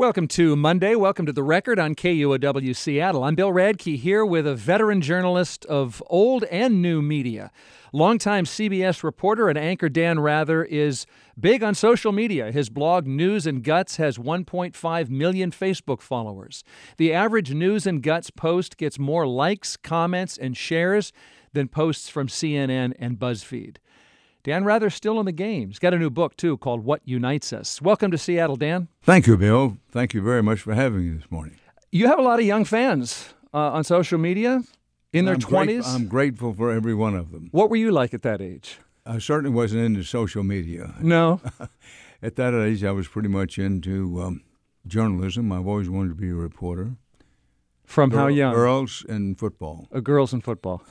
Welcome to Monday. Welcome to The Record on KUOW Seattle. I'm Bill Radke here with a veteran journalist of old and new media. Longtime CBS reporter and anchor Dan Rather is big on social media. His blog News and Guts has 1.5 million Facebook followers. The average News and Guts post gets more likes, comments, and shares than posts from CNN and BuzzFeed. Dan Rather's still in the game. He's got a new book, too, called What Unites Us. Welcome to Seattle, Dan. Thank you, Bill. Thank you very much for having me this morning. You have a lot of young fans on social media in their 20s. I'm grateful for every one of them. What were you like at that age? I certainly wasn't into social media. No? At that age, I was pretty much into journalism. I've always wanted to be a reporter. From how young? Girls and football. Girls and football.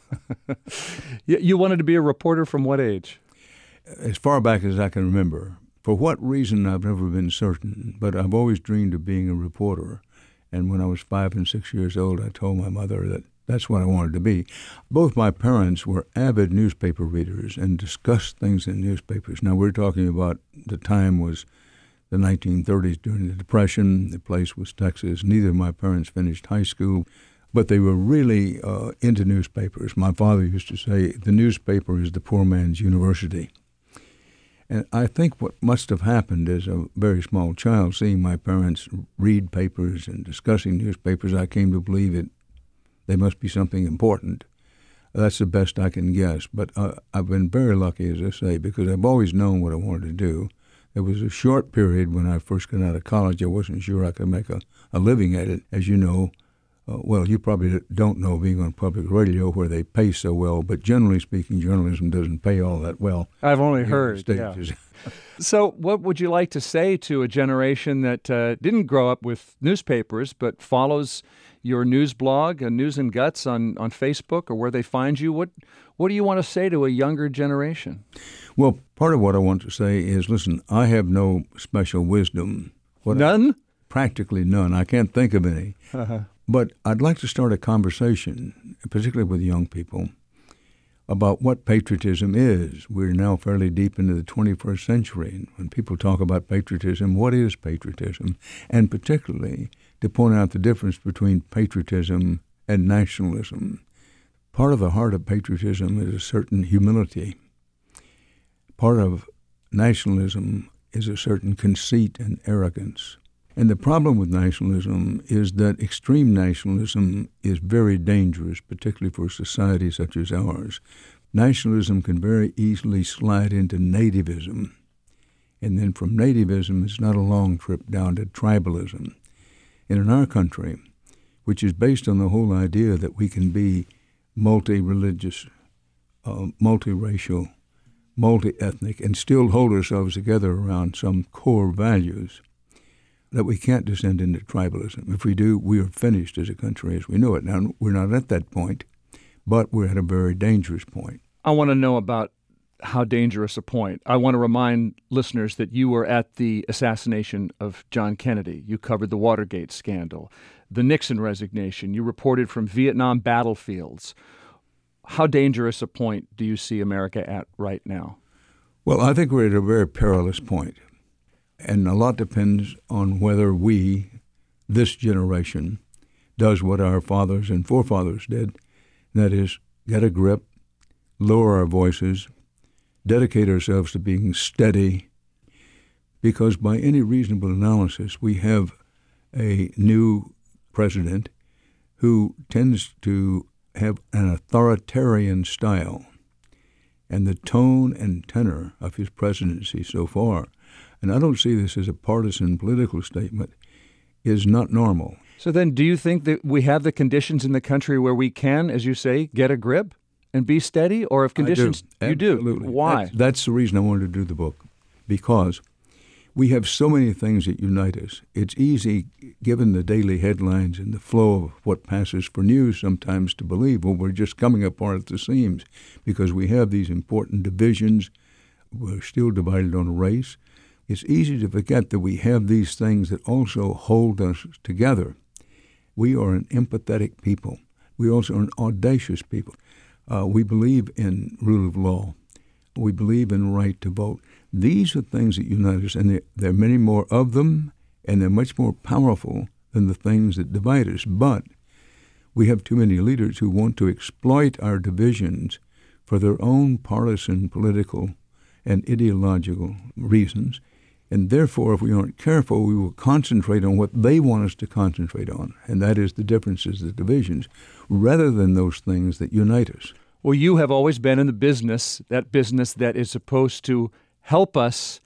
You wanted to be a reporter from what age? As far back as I can remember. For what reason, I've never been certain, but I've always dreamed of being a reporter. And when I was 5 and 6 years old, I told my mother that that's what I wanted to be. Both my parents were avid newspaper readers and discussed things in newspapers. Now, we're talking about the time was the 1930s during the Depression. The place was Texas. Neither of my parents finished high school. But they were really into newspapers. My father used to say, the newspaper is the poor man's university. And I think what must have happened as a very small child, seeing my parents read papers and discussing newspapers, I came to believe that they must be something important. That's the best I can guess. But I've been very lucky, as I say, because I've always known what I wanted to do. There was a short period when I first got out of college. I wasn't sure I could make a living at it, as you know. Well, you probably don't know, being on public radio where they pay so well, but generally speaking, journalism doesn't pay all that well. I've only heard. Yeah. So what would you like to say to a generation that didn't grow up with newspapers but follows your news blog, News and Guts, on Facebook or where they find you? What do you want to say to a younger generation? Well, part of what I want to say is, listen, I have no special wisdom. None? Practically none. I can't think of any. Uh-huh. But I'd like to start a conversation, particularly with young people, about what patriotism is. We're now fairly deep into the 21st century. And when people talk about patriotism, what is patriotism? And particularly to point out the difference between patriotism and nationalism. Part of the heart of patriotism is a certain humility. Part of nationalism is a certain conceit and arrogance. And the problem with nationalism is that extreme nationalism is very dangerous, particularly for a society such as ours. Nationalism can very easily slide into nativism. And then from nativism, it's not a long trip down to tribalism. And in our country, which is based on the whole idea that we can be multi-religious, multiracial, multi-ethnic, and still hold ourselves together around some core values, that we can't descend into tribalism. If we do, we are finished as a country as we know it. Now, we're not at that point, but we're at a very dangerous point. I want to know about how dangerous a point. I want to remind listeners that you were at the assassination of John Kennedy. You covered the Watergate scandal, the Nixon resignation. You reported from Vietnam battlefields. How dangerous a point do you see America at right now? Well, I think we're at a very perilous point. And a lot depends on whether we, this generation, does what our fathers and forefathers did. That is, get a grip, lower our voices, dedicate ourselves to being steady, because by any reasonable analysis, we have a new president who tends to have an authoritarian style. And the tone and tenor of his presidency so far, and I don't see this as a partisan political statement, is not normal. So then do you think that we have the conditions in the country where we can, as you say, get a grip and be steady? Or if conditions, you do? Absolutely. Why? That's the reason I wanted to do the book, because we have so many things that unite us. It's easy, given the daily headlines and the flow of what passes for news sometimes, to believe, well, we're just coming apart at the seams because we have these important divisions. We're still divided on race. It's easy to forget that we have these things that also hold us together. We are an empathetic people. We also are an audacious people. We believe in rule of law. We believe in right to vote. These are things that unite us, and there are many more of them, and they're much more powerful than the things that divide us. But we have too many leaders who want to exploit our divisions for their own partisan, political, and ideological reasons. And therefore, if we aren't careful, we will concentrate on what they want us to concentrate on, and that is the differences, the divisions, rather than those things that unite us. Well, you have always been in the business that is supposed to help us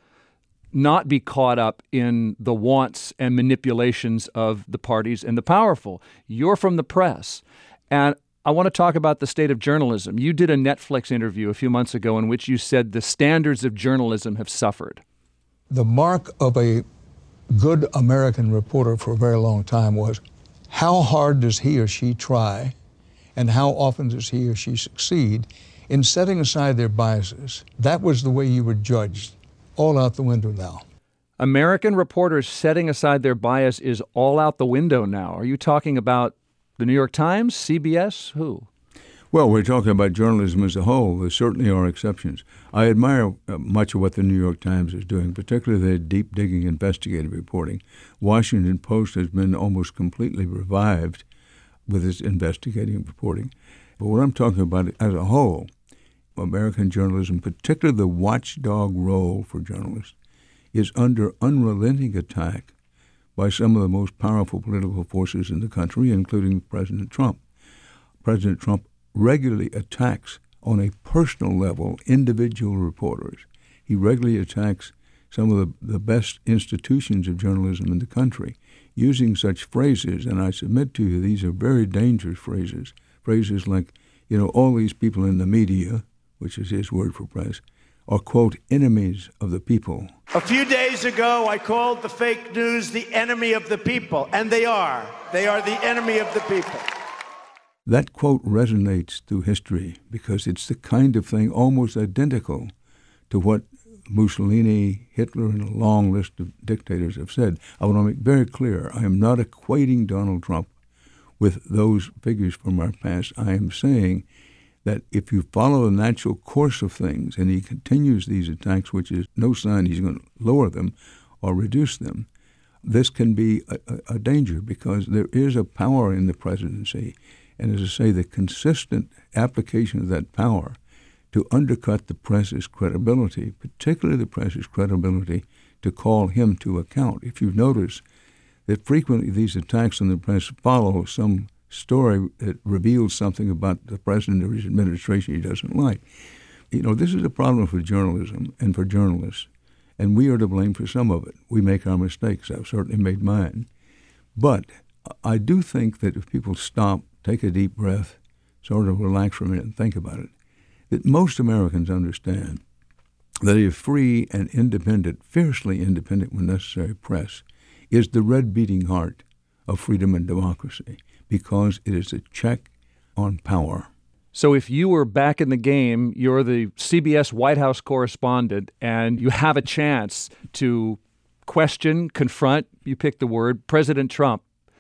not be caught up in the wants and manipulations of the parties and the powerful. You're from the press. And I want to talk about the state of journalism. You did a Netflix interview a few months ago in which you said the standards of journalism have suffered. The mark of a good American reporter for a very long time was how hard does he or she try and how often does he or she succeed in setting aside their biases. That was the way you were judged. All out the window now. American reporters setting aside their bias is all out the window now. Are you talking about the New York Times, CBS, who? Well, we're talking about journalism as a whole. There certainly are exceptions. I admire much of what the New York Times is doing, particularly their deep-digging investigative reporting. Washington Post has been almost completely revived with its investigative reporting. But what I'm talking about as a whole, American journalism, particularly the watchdog role for journalists, is under unrelenting attack by some of the most powerful political forces in the country, including President Trump. President Trump regularly attacks, on a personal level, individual reporters. He regularly attacks some of the best institutions of journalism in the country, using such phrases, and I submit to you these are very dangerous phrases. Phrases like, all these people in the media, which is his word for press, are, quote, enemies of the people. A few days ago, I called the fake news the enemy of the people, and they are. They are the enemy of the people. That quote resonates through history because it's the kind of thing almost identical to what Mussolini, Hitler, and a long list of dictators have said. I want to make very clear, I am not equating Donald Trump with those figures from our past. I am saying that if you follow the natural course of things and he continues these attacks, which is no sign he's going to lower them or reduce them, this can be a danger because there is a power in the presidency. And as I say, the consistent application of that power to undercut the press's credibility, particularly the press's credibility to call him to account. If you notice that frequently these attacks on the press follow some story that reveals something about the president or his administration he doesn't like. This is a problem for journalism and for journalists, and we are to blame for some of it. We make our mistakes. I've certainly made mine. But I do think that if people stop, take a deep breath, sort of relax for a minute and think about it, that most Americans understand that a free and independent, fiercely independent when necessary press is the red-beating heart of freedom and democracy because it is a check on power. So if you were back in the game, you're the CBS White House correspondent, and you have a chance to question, confront, you pick the word, President Trump,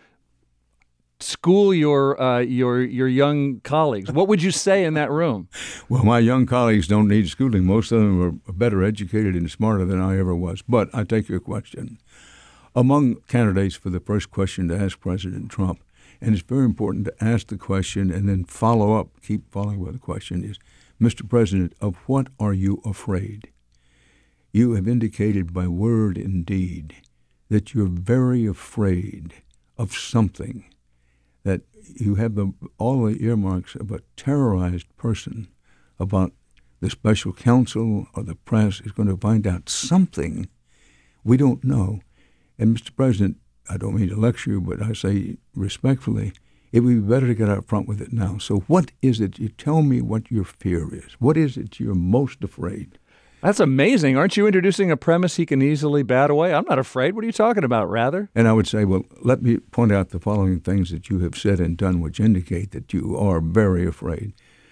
school your young colleagues. What would you say in that room? Well, my young colleagues don't need schooling. Most of them are better educated and smarter than I ever was. But I take your question. Among candidates for the first question to ask President Trump, and it's very important to ask the question and then follow up, keep following with the question, is, Mr. President, of what are you afraid? You have indicated by word and deed that you're very afraid of something, that you have all the earmarks of a terrorized person about the special counsel or the press is going to find out something we don't know. And Mr. President, I don't mean to lecture you, but I say respectfully, it would be better to get out front with it now. So what is it? You tell me what your fear is. What is it you're most afraid? That's amazing. Aren't you introducing a premise he can easily bat away? I'm not afraid. What are you talking about, rather? And I would say, well, let me point out the following things that you have said and done which indicate that you are very afraid.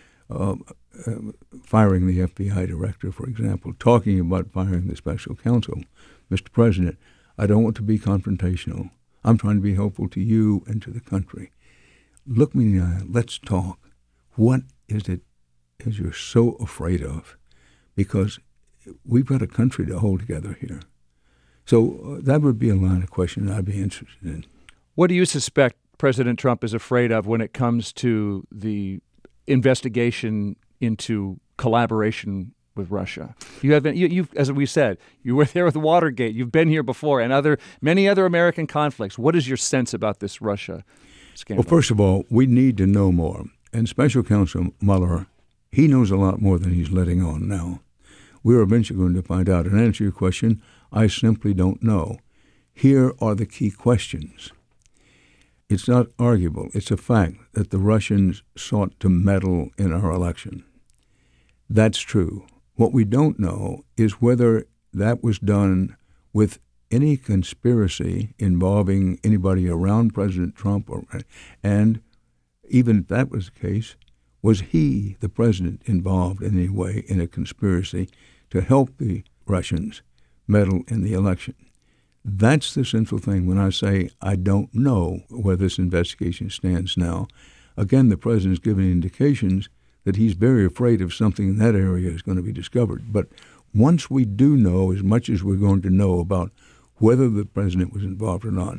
Firing the FBI director, for example, talking about firing the special counsel. Mr. President, I don't want to be confrontational. I'm trying to be helpful to you and to the country. Look me in the eye. Let's talk. What is it that you're so afraid of? Because we've got a country to hold together here. So that would be a line of question I'd be interested in. What do you suspect President Trump is afraid of when it comes to the investigation into collaboration with Russia? You've, as we said, you were there with Watergate. You've been here before, and many other American conflicts. What is your sense about this Russia scandal? Well, first of all, we need to know more. And Special Counsel Mueller, he knows a lot more than he's letting on now. We're eventually going to find out. And to answer your question, I simply don't know. Here are the key questions. It's not arguable. It's a fact that the Russians sought to meddle in our election. That's true. What we don't know is whether that was done with any conspiracy involving anybody around President Trump, and even if that was the case, was he, the president, involved in any way in a conspiracy to help the Russians meddle in the election? That's the central thing when I say I don't know where this investigation stands now. Again, the president's giving indications that he's very afraid of something in that area is going to be discovered. But once we do know as much as we're going to know about whether the president was involved or not,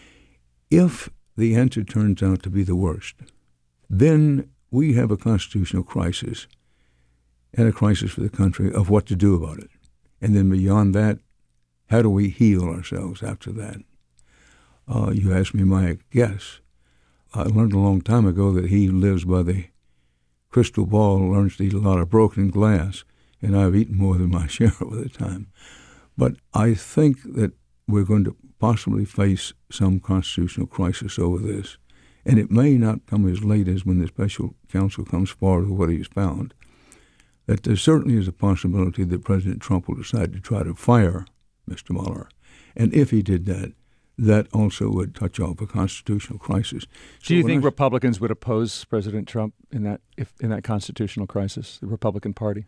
if the answer turns out to be the worst, then we have a constitutional crisis and a crisis for the country of what to do about it. And then beyond that, how do we heal ourselves after that? You asked me my guess. I learned a long time ago that he lives by the crystal ball, learns to eat a lot of broken glass, and I've eaten more than my share over the time. But I think that we're going to possibly face some constitutional crisis over this. And it may not come as late as when the special counsel comes forward with what he's found. That there certainly is a possibility that President Trump will decide to try to fire Mr. Mueller. And if he did that, that also would touch off a constitutional crisis. Do you think Republicans would oppose President Trump in that constitutional crisis, the Republican Party?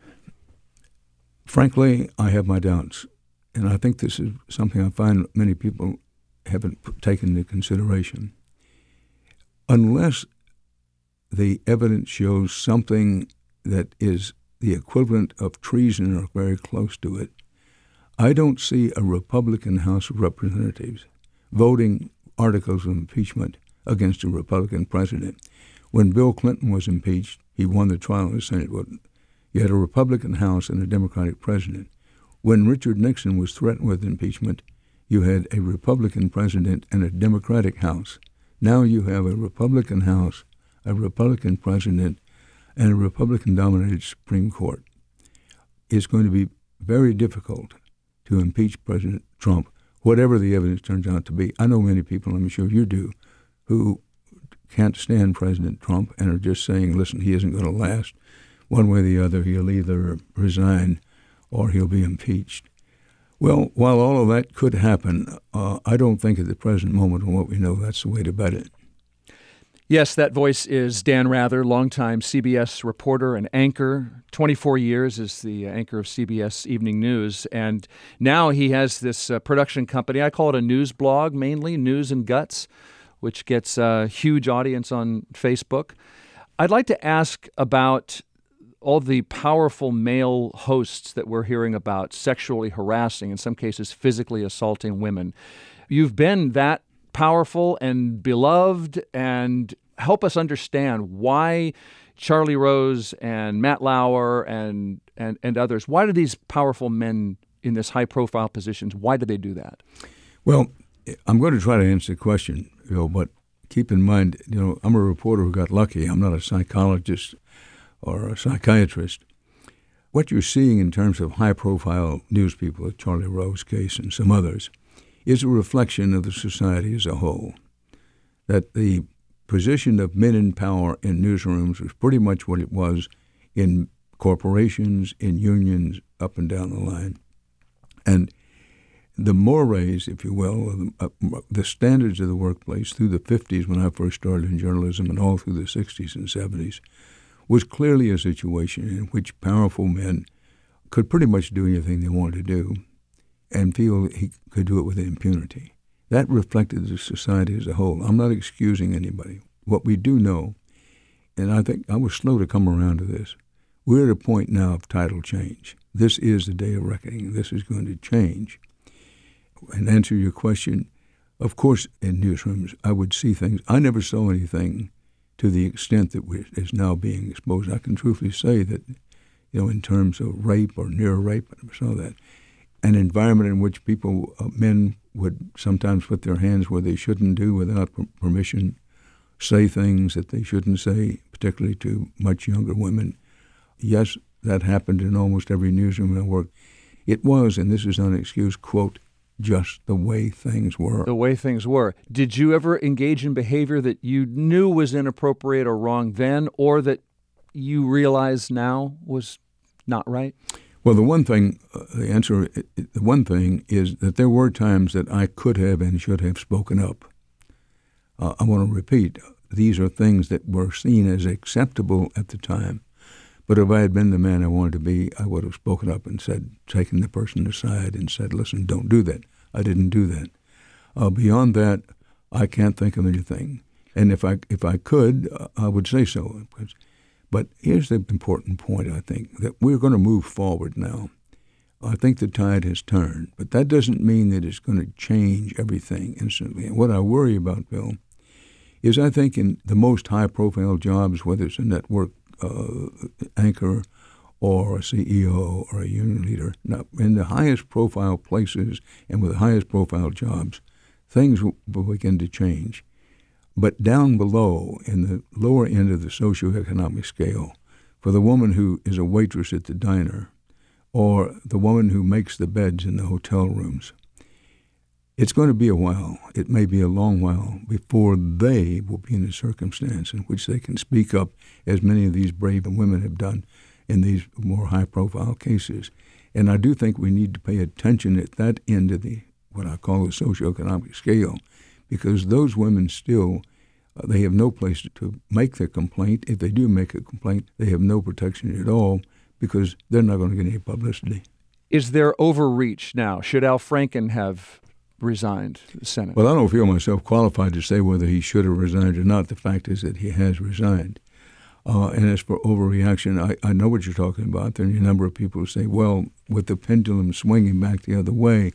Frankly, I have my doubts. And I think this is something I find many people haven't taken into consideration. Unless the evidence shows something that is the equivalent of treason or very close to it, I don't see a Republican House of Representatives voting articles of impeachment against a Republican president. When Bill Clinton was impeached, he won the trial in the Senate. You had a Republican House and a Democratic president. When Richard Nixon was threatened with impeachment, you had a Republican president and a Democratic House. Now you have a Republican House, a Republican president, and a Republican-dominated Supreme Court. It's going to be very difficult to impeach President Trump, whatever the evidence turns out to be. I know many people, I'm sure you do, who can't stand President Trump and are just saying, listen, he isn't going to last. One way or the other, he'll either resign or he'll be impeached. Well, while all of that could happen, I don't think at the present moment, on what we know, that's the way to bet it. Yes, that voice is Dan Rather, longtime CBS reporter and anchor, 24 years as the anchor of CBS Evening News. And now he has this production company. I call it a news blog, mainly News and Guts, which gets a huge audience on Facebook. I'd like to ask about all the powerful male hosts that we're hearing about sexually harassing, in some cases physically assaulting women. You've been that powerful and beloved, and help us understand why Charlie Rose and Matt Lauer and others, why do these powerful men in this high-profile positions, why do they do that? Well, I'm going to try to answer the question, but keep in mind, I'm a reporter who got lucky. I'm not a psychologist or a psychiatrist. What you're seeing in terms of high-profile news people, the Charlie Rose case and some others, is a reflection of the society as a whole. That the position of men in power in newsrooms was pretty much what it was in corporations, in unions, up and down the line. And the mores, if you will, the standards of the workplace through the 50s when I first started in journalism and all through the 60s and 70s was clearly a situation in which powerful men could pretty much do anything they wanted to do and feel he could do it with impunity. That reflected the society as a whole. I'm not excusing anybody. What we do know, and I think I was slow to come around to this, we're at a point now of tidal change. This is the day of reckoning. This is going to change. and answer your question, of course, in newsrooms, I would see things. I never saw anything to the extent that is now being exposed. I can truthfully say that, in terms of rape or near rape, I never saw that. An environment in which people, men would sometimes put their hands where they shouldn't do without permission, say things that they shouldn't say, particularly to much younger women. Yes, that happened in almost every newsroom I worked. It was, and this is not an excuse, quote, just the way things were. The way things were. Did you ever engage in behavior that you knew was inappropriate or wrong then, or that you realize now was not right? Well, the one thing is that there were times that I could have and should have spoken up. I want to repeat, these are things that were seen as acceptable at the time. But if I had been the man I wanted to be, I would have spoken up and taken the person aside and said, listen, don't do that. I didn't do that. Beyond that, I can't think of anything. And if I could, I would say so. But here's the important point, I think, that we're going to move forward now. I think the tide has turned, but that doesn't mean that it's going to change everything instantly. And what I worry about, Bill, is I think in the most high-profile jobs, whether it's a network anchor or a CEO or a union leader, now, in the highest-profile places and with the highest-profile jobs, things will begin to change. But down below, in the lower end of the socioeconomic scale, for the woman who is a waitress at the diner or the woman who makes the beds in the hotel rooms, it's going to be a while. It may be a long while before they will be in a circumstance in which they can speak up, as many of these brave women have done in these more high-profile cases. And I do think we need to pay attention at that end of the what I call the socioeconomic scale, because those women still, they have no place to make their complaint. If they do make a complaint, they have no protection at all because they're not going to get any publicity. Is there overreach now? Should Al Franken have resigned the Senate? Well, I don't feel myself qualified to say whether he should have resigned or not. The fact is that he has resigned. And as for overreaction, I know what you're talking about. There are a number of people who say, well, with the pendulum swinging back the other way,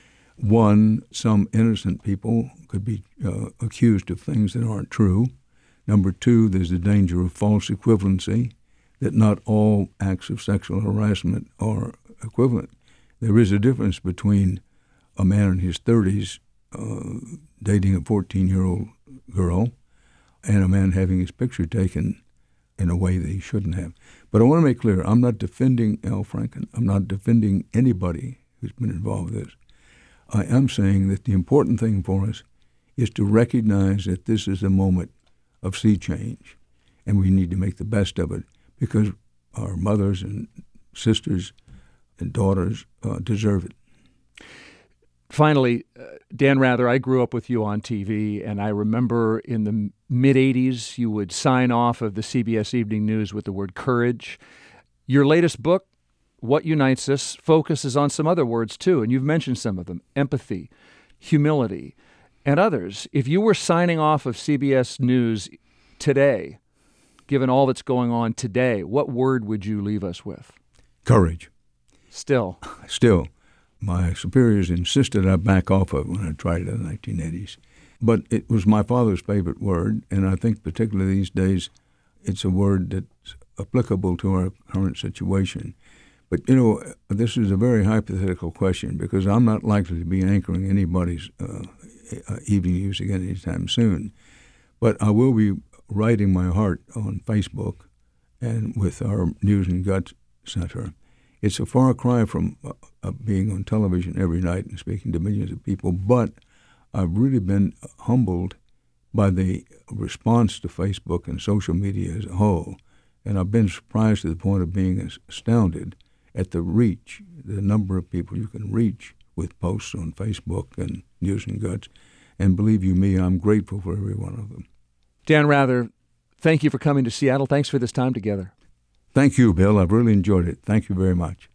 one, some innocent people could be accused of things that aren't true. Number two, there's the danger of false equivalency, that not all acts of sexual harassment are equivalent. There is a difference between a man in his 30s dating a 14-year-old girl and a man having his picture taken in a way that he shouldn't have. But I want to make clear, I'm not defending Al Franken. I'm not defending anybody who's been involved with this. I am saying that the important thing for us is to recognize that this is a moment of sea change, and we need to make the best of it because our mothers and sisters and daughters deserve it. Finally, Dan Rather, I grew up with you on TV, and I remember in the mid-'80s you would sign off of the CBS Evening News with the word courage. Your latest book, What Unites Us, focuses on some other words too, and you've mentioned some of them: empathy, humility, and others. If you were signing off of CBS News today, given all that's going on today, what word would you leave us with? Courage. Still. My superiors insisted I back off of it when I tried it in the 1980s. But it was my father's favorite word, and I think particularly these days it's a word that's applicable to our current situation. But, this is a very hypothetical question because I'm not likely to be anchoring anybody's evening news again anytime soon. But I will be writing my heart on Facebook and with our News and Guts Center. It's a far cry from being on television every night and speaking to millions of people, but I've really been humbled by the response to Facebook and social media as a whole, and I've been surprised to the point of being astounded at the reach, the number of people you can reach with posts on Facebook and News and Guts, and believe you me, I'm grateful for every one of them. Dan Rather, thank you for coming to Seattle. Thanks for this time together. Thank you, Bill. I've really enjoyed it. Thank you very much.